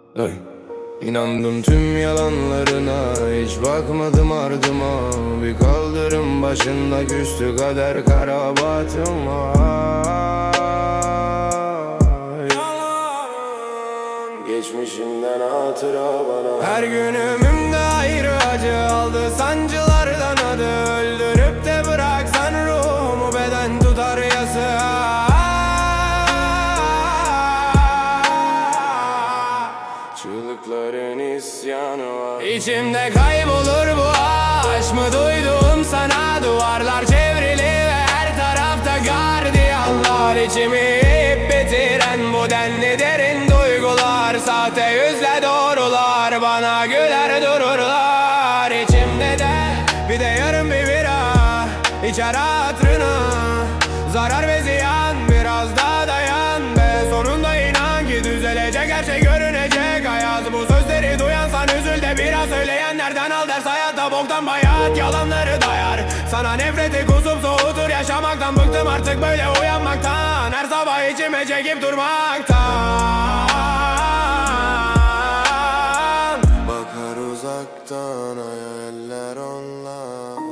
Ay. İnandım tüm yalanlarına, hiç bakmadım ardıma. Bir kaldırım başında küstü kader karabahtım var. Geçmişimden hatıra bana. Her gün ömrümde ayrı acı aldı, sancılardan adı. Öldürüp de bıraksan ruhumu beden tutar yası. Çığlıkların isyanı var. İçimde kaybolur bu aşk mı duydum sana. Duvarlar çevrili ve her tarafta gardiyanlar. İçimi hep bitiren bu denli derin duygular. Sahte yüzle doğrular bana güler dururlar. İçimde de bir de yarım bir bira, içer hatırına. Zarar ve ziyan, biraz daha dayan be. Sonunda inan ki düzelecek, her şey görünecek. Hayat bu sözleri duyansan üzül de biraz. Söyleyenlerden al ders, hayatta boktan bayat. Yalanları dayar, sana nefreti kusup soğutur. Yaşamaktan bıktım artık böyle uyanmaktan. Her sabah içime çekip durmaktan. Bakar uzaktan hayaller onlar.